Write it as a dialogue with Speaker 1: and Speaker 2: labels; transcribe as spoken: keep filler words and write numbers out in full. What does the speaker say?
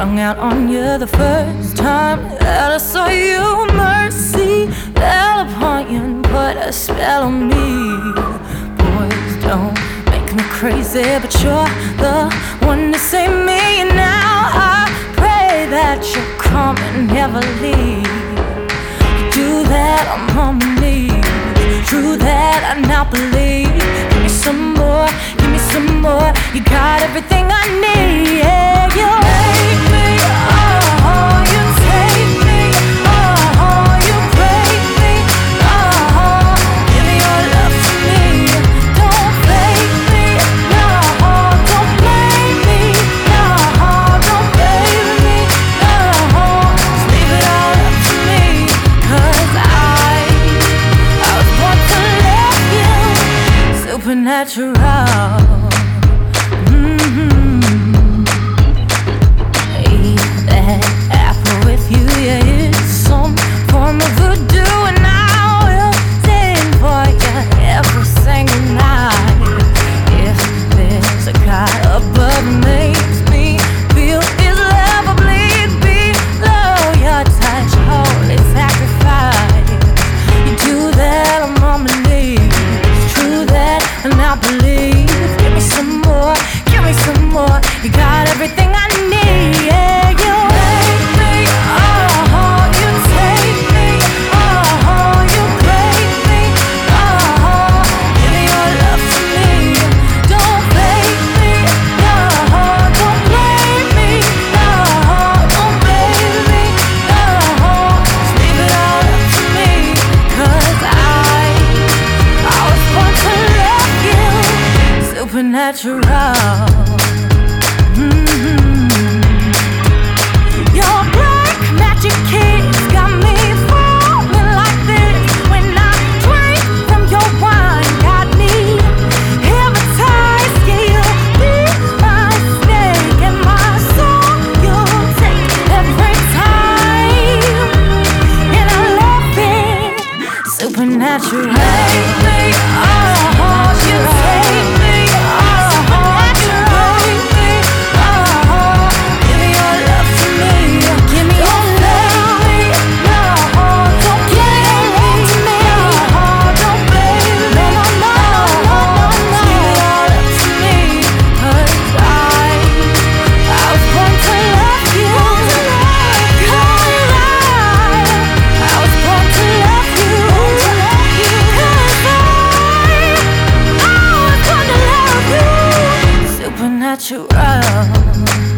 Speaker 1: strung out on you the first time that I saw you. Mercy fell upon you and put a spell on me. Boys don't make me crazy, but you're the one to save me. And now I pray that you'll come and never leave. You do that, I'm on my knees. True that, I now believe. Give me some more, give me some more. You got everything I need. Yeah, you make me, oh, you take me, oh, you break me, oh, give your love to me. Don't fake me, no, don't blame me, no, don't blame me, no, just leave it all up to me. 'Cause I, I was born to love you, supernatural. You got everything I need, yeah. You make me, oh, you take me, oh, you break me, oh, give your love to me. Don't fake me, no, don't blame me, no, don't blame me, no, just leave it all up to me. 'Cause I, I was born to love you, supernatural. Supernatural. Make me, oh, you take me, oh, you break me, oh, give your love to me, give me your love, no, don't give your love to me, no, don't blame me, no, no, no, no, no, give it all up to me. 'Cause I, I was born to love you, 'cause I, I was born to love you. Supernatural.